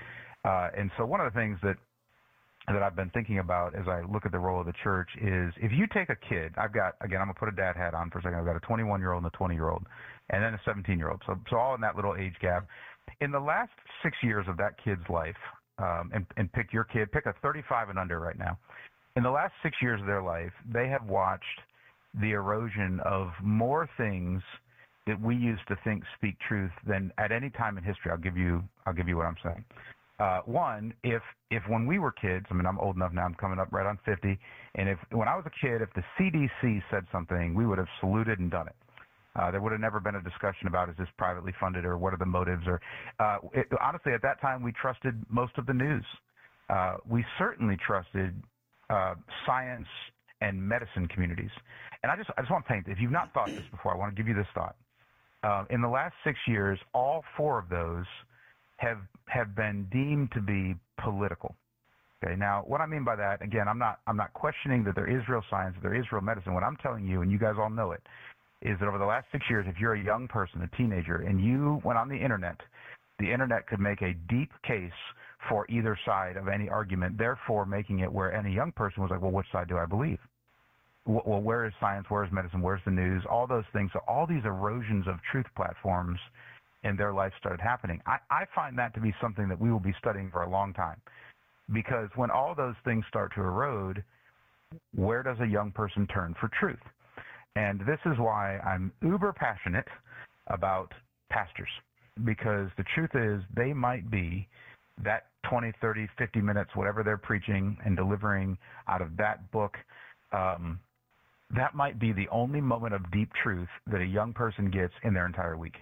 Uh, and so one of the things that that I've been thinking about as I look at the role of the church is if you take a kid, I've got, again, I'm going to put a dad hat on for a second. I've got a twenty-one-year-old and a twenty-year-old, and then a seventeen-year-old. So, so all in that little age gap. In the last six years of that kid's life, um, and, and pick your kid, pick a thirty-five and under right now. In the last six years of their life, they have watched the erosion of more things that we used to think speak truth than at any time in history. I'll give you, I'll give you what I'm saying. Uh, one, if if when we were kids, I mean, I'm old enough now, I'm coming up right on fifty, and if when I was a kid, if the C D C said something, we would have saluted and done it. Uh, there would have never been a discussion about is this privately funded or what are the motives. Or uh, it, honestly, at that time, we trusted most of the news. Uh, we certainly trusted uh, science and medicine communities. And I just I just want to paint, if you've not thought this before, I want to give you this thought. Uh, in the last six years, all four of those have have been deemed to be political. Okay, now what I mean by that, again, I'm not I'm not questioning that there is real science, that there is real medicine. What I'm telling you, and you guys all know it, is that over the last six years, if you're a young person, a teenager, and you went on the internet, the internet could make a deep case for either side of any argument, therefore making it where any young person was like, well, which side do I believe? Well, where is science? Where is medicine? Where's the news? All those things. So all these erosions of truth platforms in their life started happening. I, I find that to be something that we will be studying for a long time, because when all those things start to erode, where does a young person turn for truth? And this is why I'm uber passionate about pastors, because the truth is they might be that twenty, thirty, fifty minutes, whatever they're preaching and delivering out of that book, um, that might be the only moment of deep truth that a young person gets in their entire week.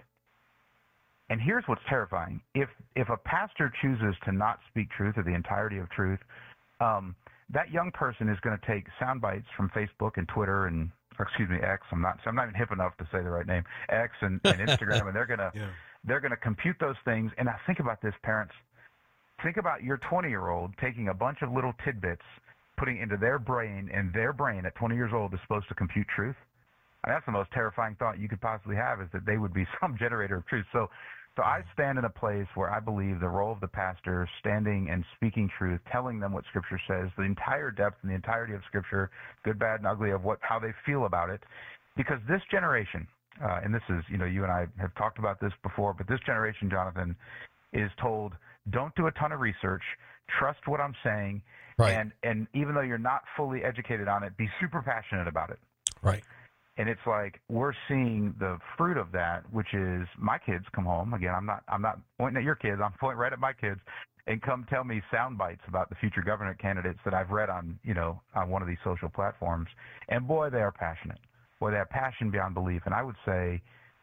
And here's what's terrifying. If if a pastor chooses to not speak truth or the entirety of truth, um, that young person is going to take sound bites from Facebook and Twitter and, or excuse me, X. I'm not I'm not even hip enough to say the right name. X and, and Instagram, and they're gonna yeah. they're gonna compute those things. And now think about this, parents. Think about your twenty-year-old taking a bunch of little tidbits, putting into their brain, and their brain at twenty years old is supposed to compute truth. And that's the most terrifying thought you could possibly have, is that they would be some generator of truth. So, so I stand in a place where I believe the role of the pastor, standing and speaking truth, telling them what Scripture says, the entire depth and the entirety of Scripture, good, bad, and ugly, of what how they feel about it. Because this generation, uh, and this is, you know, you and I have talked about this before, but this generation, Jonathan, is told, don't do a ton of research, trust what I'm saying, right. and, and even though you're not fully educated on it, be super passionate about it. Right. And it's like we're seeing the fruit of that, which is my kids come home. Again, I'm not I'm not pointing at your kids. I'm pointing right at my kids, and come tell me sound bites about the future governor candidates that I've read on, you know, on one of these social platforms. And boy, they are passionate. Boy, they have passion beyond belief. And I would say,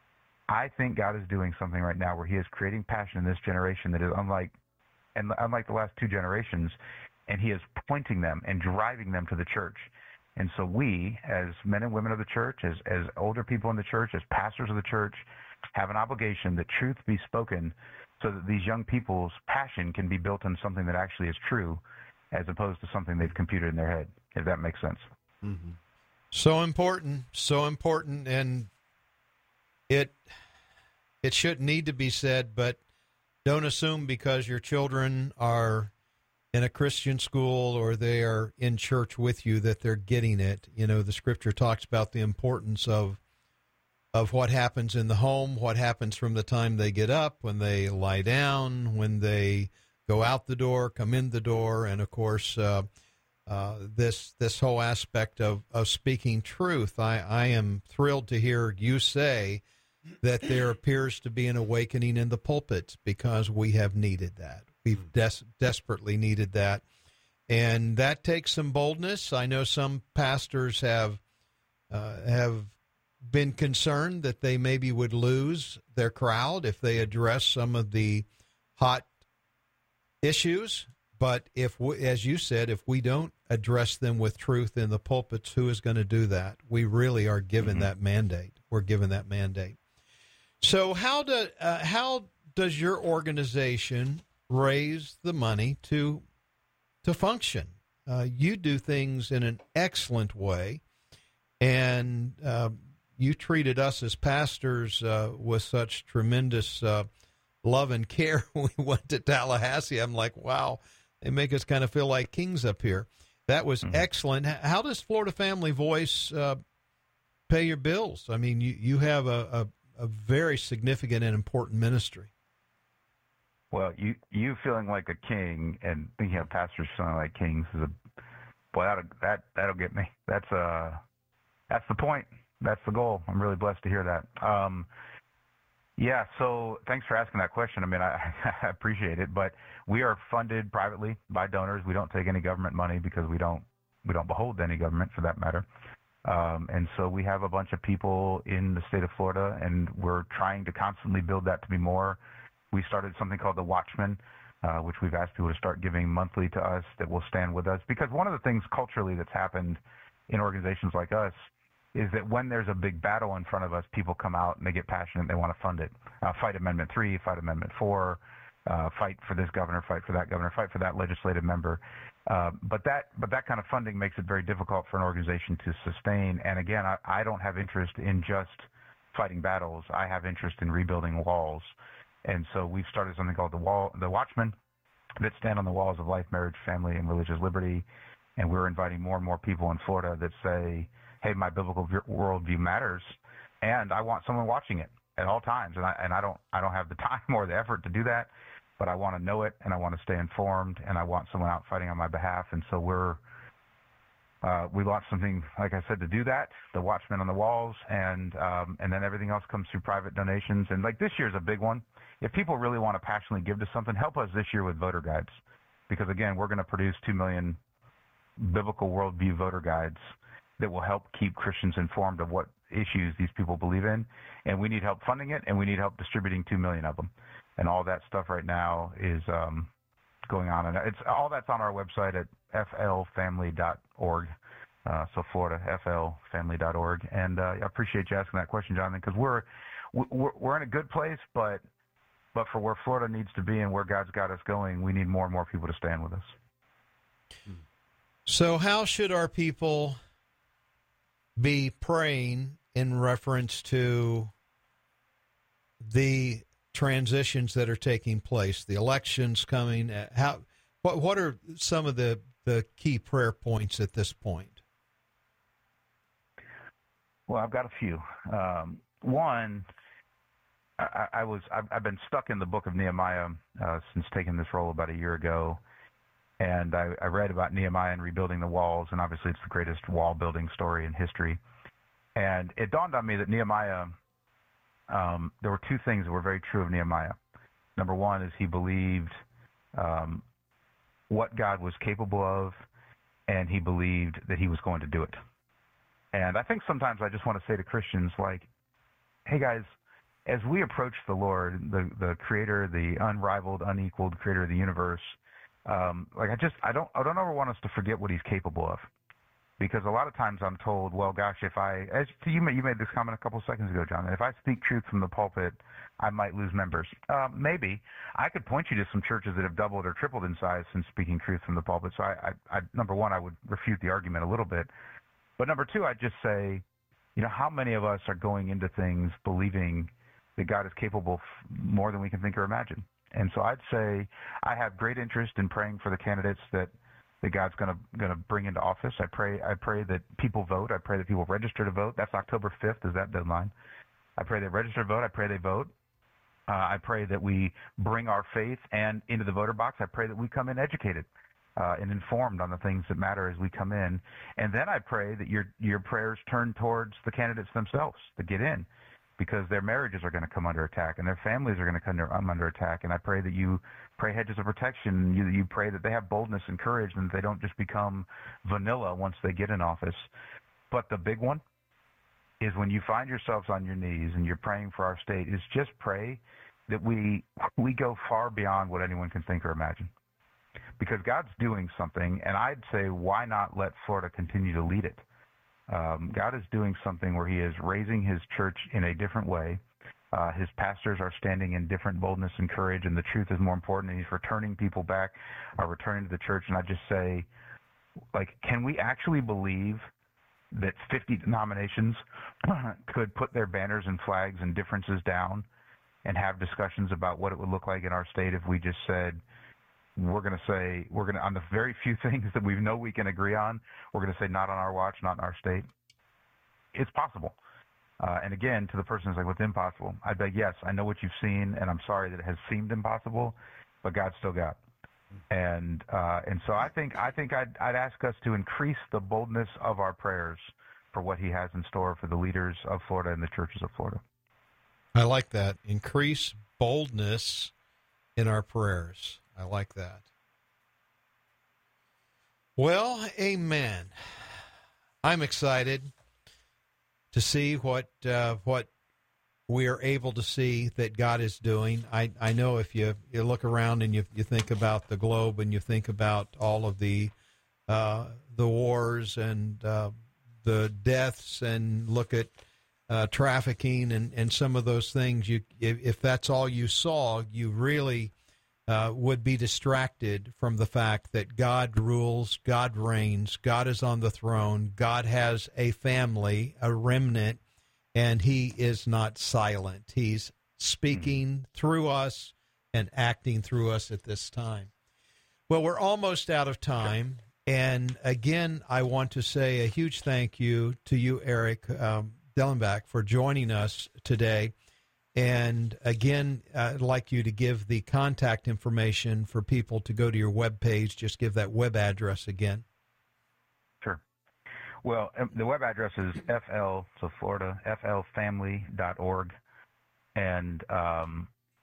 I think God is doing something right now where He is creating passion in this generation that is unlike, and unlike the last two generations, and He is pointing them and driving them to the church. And so we, as men and women of the church, as, as older people in the church, as pastors of the church, have an obligation that truth be spoken so that these young people's passion can be built on something that actually is true, as opposed to something they've computed in their head, if that makes sense. Mm-hmm. So important, so important, and it it shouldn't need to be said, but don't assume because your children are in a Christian school or they are in church with you that they're getting it. You know, the Scripture talks about the importance of of what happens in the home, what happens from the time they get up, when they lie down, when they go out the door, come in the door, and of course, uh, uh, this this whole aspect of, of speaking truth. I, I am thrilled to hear you say that there appears to be an awakening in the pulpits, because we have needed that. We've des- desperately needed that. And that takes some boldness. I know some pastors have uh, have been concerned that they maybe would lose their crowd if they address some of the hot issues. But if, we, as you said, if we don't address them with truth in the pulpits, who is going to do that? We really are given mm-hmm. that mandate. We're given that mandate. So how do uh, how does your organization raise the money to to function? Uh, you do things in an excellent way, and uh, you treated us as pastors uh, with such tremendous uh, love and care. We went to Tallahassee. I'm like, wow, they make us kind of feel like kings up here. That was mm-hmm. excellent. How does Florida Family Voice uh, pay your bills? I mean, you, you have a, a, a very significant and important ministry. Well, you you feeling like a king and thinking of pastors feeling like kings is a boy that'll, that that'll get me. That's uh that's the point. That's the goal. I'm really blessed to hear that. Um, yeah. So thanks for asking that question. I mean, I, I appreciate it, but we are funded privately by donors. We don't take any government money because we don't we don't behold any government for that matter. Um, and so we have a bunch of people in the state of Florida, and we're trying to constantly build that to be more. We started something called the Watchman, uh, which we've asked people to start giving monthly to us that will stand with us. Because one of the things culturally that's happened in organizations like us is that when there's a big battle in front of us, people come out and they get passionate and they want to fund it. Uh, fight Amendment three, fight Amendment four, uh, fight for this governor, fight for that governor, fight for that legislative member. Uh, but that but that kind of funding makes it very difficult for an organization to sustain. And again, I, I don't have interest in just fighting battles. I have interest in rebuilding walls. And so we've started something called the Wall, the Watchmen, that stand on the walls of life, marriage, family, and religious liberty. And we're inviting more and more people in Florida that say, hey, my biblical worldview matters, and I want someone watching it at all times. And I, and I don't I don't have the time or the effort to do that, but I want to know it, and I want to stay informed, and I want someone out fighting on my behalf. And so we're uh, we launched something, like I said, to do that, the Watchmen on the Walls, and um, and then everything else comes through private donations. And like this year's a big one. If people really want to passionately give to something, help us this year with voter guides, because again, we're going to produce two million biblical worldview voter guides that will help keep Christians informed of what issues these people believe in, and we need help funding it, and we need help distributing two million of them. And all that stuff right now is um, going on, and it's all that's on our website at f l family dot org. Uh, so Florida, f l family dot org. And uh, I appreciate you asking that question, Jonathan, because we're, we're we're in a good place, but but for where Florida needs to be and where God's got us going, we need more and more people to stand with us. So how should our people be praying in reference to the transitions that are taking place, the elections coming? How what what are some of the, the key prayer points at this point? Well, I've got a few. Um, one, I, I was I've, I've been stuck in the book of Nehemiah uh, since taking this role about a year ago. And I, I read about Nehemiah and rebuilding the walls, and obviously it's the greatest wall building story in history. And it dawned on me that Nehemiah, um, there were two things that were very true of Nehemiah. Number one is he believed um, what God was capable of, and he believed that he was going to do it. And I think sometimes I just want to say to Christians, like, hey guys, as we approach the Lord, the, the creator, the unrivaled, unequaled creator of the universe, Um, like I just, I don't, I don't ever want us to forget what he's capable of, because a lot of times I'm told, well, gosh, if I, as you made, you made this comment a couple seconds ago, John, if I speak truth from the pulpit, I might lose members. Uh, maybe I could point you to some churches that have doubled or tripled in size since speaking truth from the pulpit. So I, I, I number one, I would refute the argument a little bit, but number two, I'd just say, you know, how many of us are going into things believing that God is capable of more than we can think or imagine? And so I'd say I have great interest in praying for the candidates that, that God's going to going to bring into office. I pray I pray that people vote. I pray that people register to vote. That's October fifth is that deadline. I pray they register to vote. I pray they vote. Uh, I pray that we bring our faith and into the voter box. I pray that we come in educated. uh, and informed on the things that matter as we come in. And then I pray that your your prayers turn towards the candidates themselves to get in, because their marriages are going to come under attack and their families are going to come under, um, under attack. And I pray that you pray hedges of protection. You, you pray that they have boldness and courage and that they don't just become vanilla once they get in office. But the big one is when you find yourselves on your knees and you're praying for our state, is just pray that we we go far beyond what anyone can think or imagine. Because God's doing something, and I'd say, why not let Florida continue to lead it? Um, God is doing something where he is raising his church in a different way. Uh, his pastors are standing in different boldness and courage, and the truth is more important, and he's returning people back, are returning to the church. And I just say, like, can we actually believe that fifty denominations could put their banners and flags and differences down and have discussions about what it would look like in our state if we just said, we're going to say, we're going to, on the very few things that we know we can agree on, we're going to say not on our watch, not in our state? It's possible. Uh, and again, to the person who's like, what's impossible? I'd beg, yes, I know what you've seen, and I'm sorry that it has seemed impossible, but God's still God. And uh, and so I think I think I'd, I'd ask us to increase the boldness of our prayers for what he has in store for the leaders of Florida and the churches of Florida. I like that. Increase boldness in our prayers. I like that. Well, amen. I'm excited to see what uh, what we are able to see that God is doing. I, I know if you, you look around and you you think about the globe and you think about all of the uh, the wars and uh, the deaths and look at uh, trafficking and, and some of those things, you if, if that's all you saw, you really uh, would be distracted from the fact that God rules, God reigns, God is on the throne, God has a family, a remnant, and he is not silent. He's speaking through us and acting through us at this time. Well, we're almost out of time. And again, I want to say a huge thank you to you, Eric um, Dellenbach, for joining us today. And again, I'd like you to give the contact information for people to go to your webpage. Just give that web address again. Sure. Well, um, the web address is F L, so Florida, F L family dot org. And, um,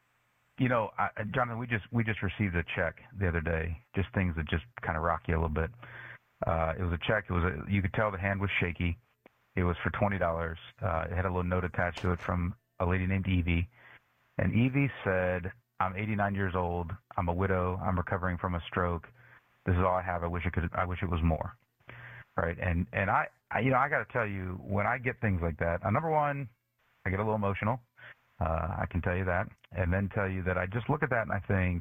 you know, I, Jonathan, we just we just received a check the other day, just things that just kind of rock you a little bit. Uh, it was a check. It was a, you could tell the hand was shaky. It was for twenty dollars. Uh, it had a little note attached to it from a lady named Evie. And Evie said, I'm eighty-nine years old. I'm a widow. I'm recovering from a stroke. This is all I have. I wish it could. I wish it was more. Right. And, and I, I, you know, I got to tell you, when I get things like that, uh, number one, I get a little emotional. Uh, I can tell you that. And then tell you that I just look at that and I think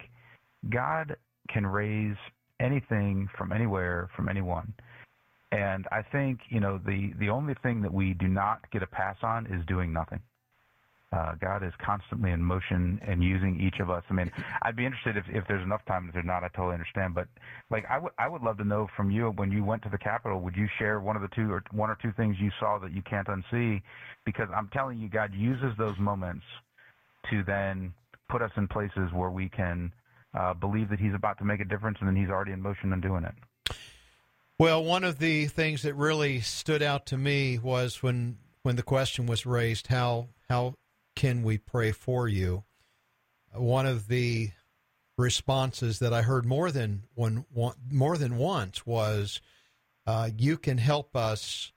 God can raise anything from anywhere, from anyone. And I think, you know, the, the only thing that we do not get a pass on is doing nothing. Uh, God is constantly in motion and using each of us. I mean, I'd be interested if, if there's enough time. If there's not, I totally understand. But, like, I would I would love to know from you, when you went to the Capitol, would you share one of the two or one or two things you saw that you can't unsee? Because I'm telling you, God uses those moments to then put us in places where we can uh, believe that he's about to make a difference, and then he's already in motion and doing it. Well, one of the things that really stood out to me was when, when the question was raised, how how can we pray for you? One of the responses that I heard more than one, one more than once was, uh, you can help us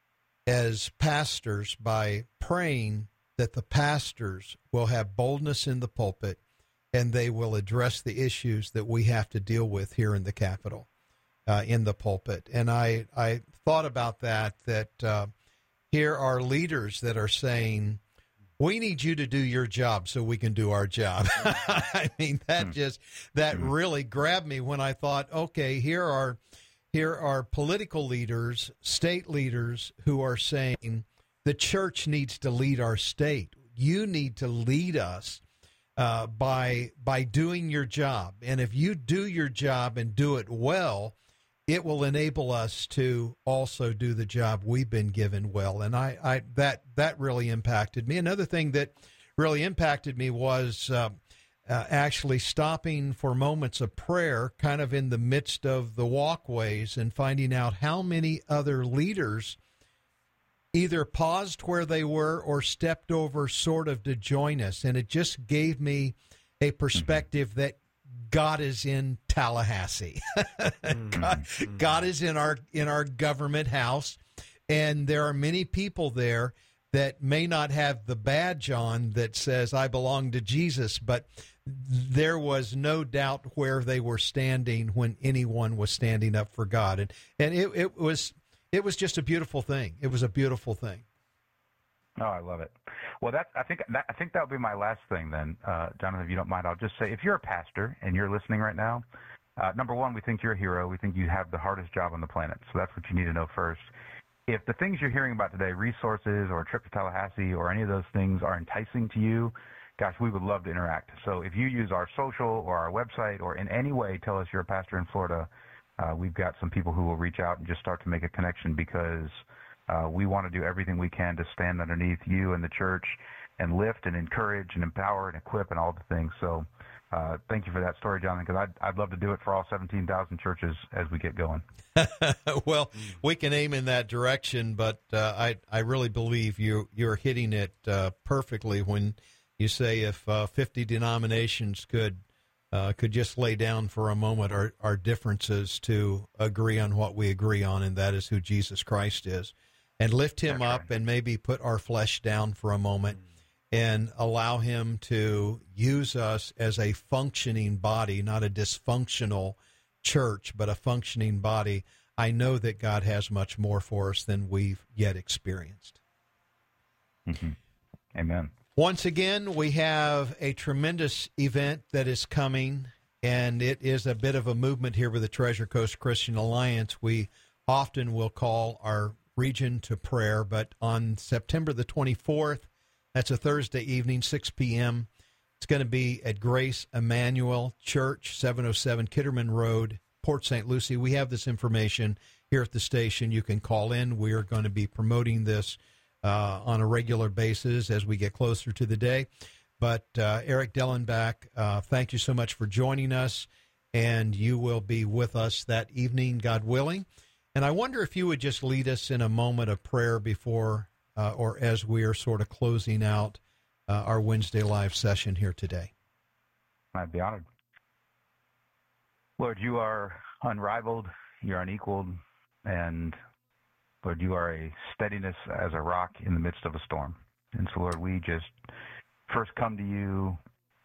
as pastors by praying that the pastors will have boldness in the pulpit and they will address the issues that we have to deal with here in the Capitol, uh, in the pulpit. And I, I thought about that, that uh, here are leaders that are saying, we need you to do your job so we can do our job. I mean, that just, that really grabbed me when I thought, okay, here are, here are political leaders, state leaders who are saying the church needs to lead our state. You need to lead us uh, by, by doing your job. And if you do your job and do it well, it will enable us to also do the job we've been given well. And I, I that that really impacted me. Another thing that really impacted me was uh, uh, actually stopping for moments of prayer kind of in the midst of the walkways and finding out how many other leaders either paused where they were or stepped over sort of to join us. And it just gave me a perspective that God is in Tallahassee. God, God is in our in our government house, and there are many people there that may not have the badge on that says, I belong to Jesus, but there was no doubt where they were standing when anyone was standing up for God. And and it, it was it was just a beautiful thing. It was a beautiful thing. Oh, I love it. Well, that's, I think that, I think that would be my last thing then, uh, Jonathan, if you don't mind. I'll just say, if you're a pastor and you're listening right now, uh, number one, we think you're a hero. We think you have the hardest job on the planet. So that's what you need to know first. If the things you're hearing about today, resources or a trip to Tallahassee or any of those things are enticing to you, gosh, we would love to interact. So if you use our social or our website or in any way tell us you're a pastor in Florida, uh, we've got some people who will reach out and just start to make a connection, because Uh, we want to do everything we can to stand underneath you and the church and lift and encourage and empower and equip and all the things. So uh, thank you for that story, Jonathan, because I'd, I'd love to do it for all seventeen thousand churches as we get going. Well, we can aim in that direction, but uh, I, I really believe you, you're hitting it uh, perfectly when you say if uh, fifty denominations could uh, could just lay down for a moment our, our differences to agree on what we agree on, and that is who Jesus Christ is. And lift him That's up right. and maybe put our flesh down for a moment and allow him to use us as a functioning body, not a dysfunctional church, but a functioning body. I know that God has much more for us than we've yet experienced. Mm-hmm. Amen. Once again, we have a tremendous event that is coming, and it is a bit of a movement here with the Treasure Coast Christian Alliance. We often will call our region to prayer, but on September the twenty-fourth, that's a Thursday evening, six p.m., it's going to be at Grace Emmanuel Church, seven oh seven Kitterman Road, Port Saint Lucie. We have this information here at the station. You can call in. We are going to be promoting this uh, on a regular basis as we get closer to the day. But uh, Eric Dellenbach, uh, thank you so much for joining us, and you will be with us that evening, God willing. And I wonder if you would just lead us in a moment of prayer before uh, or as we are sort of closing out uh, our Wednesday live session here today. I'd be honored. Lord, you are unrivaled, you're unequaled, and Lord, you are a steadiness as a rock in the midst of a storm. And so, Lord, we just first come to you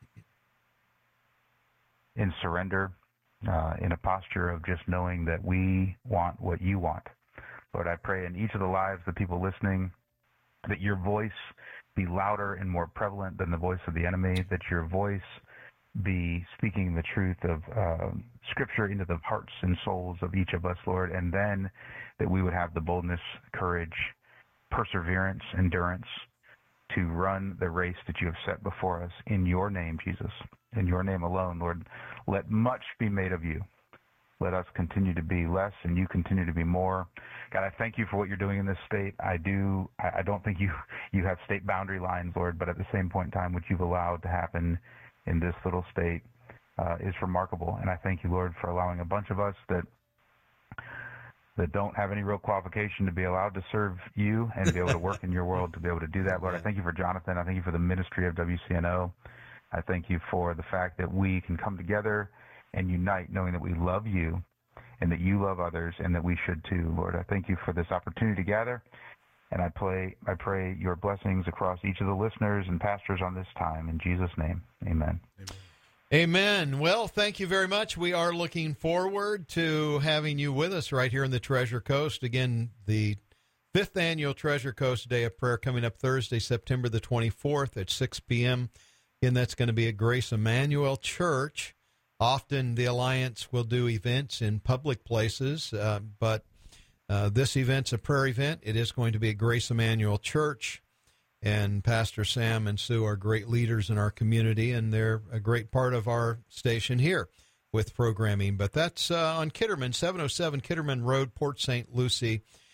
in surrender, Uh, in a posture of just knowing that we want what you want. Lord, I pray in each of the lives of people listening that your voice be louder and more prevalent than the voice of the enemy, that your voice be speaking the truth of uh, Scripture into the hearts and souls of each of us, Lord, and then that we would have the boldness, courage, perseverance, endurance to run the race that you have set before us in your name, Jesus. In your name alone, Lord, let much be made of you. Let us continue to be less and you continue to be more. God, I thank you for what you're doing in this state. I do. I don't think you, you have state boundary lines, Lord, but at the same point in time, what you've allowed to happen in this little state uh, is remarkable. And I thank you, Lord, for allowing a bunch of us that that don't have any real qualification to be allowed to serve you and be able to work in your world to be able to do that. Lord, I thank you for Jonathan. I thank you for the ministry of W C N O. I thank you for the fact that we can come together and unite knowing that we love you and that you love others and that we should too. Lord, I thank you for this opportunity to gather, and I pray, I pray your blessings across each of the listeners and pastors on this time. In Jesus' name, amen. Amen. Amen. Well, thank you very much. We are looking forward to having you with us right here in the Treasure Coast. Again, the fifth annual Treasure Coast Day of Prayer coming up Thursday, September the twenty-fourth at six p.m. And that's going to be at Grace Emmanuel Church. Often the Alliance will do events in public places, uh, but uh, this event's a prayer event. It is going to be at Grace Emmanuel Church. And Pastor Sam and Sue are great leaders in our community, and they're a great part of our station here with programming. But that's uh, on Kitterman, seven oh seven Kitterman Road, Port Saint Lucie.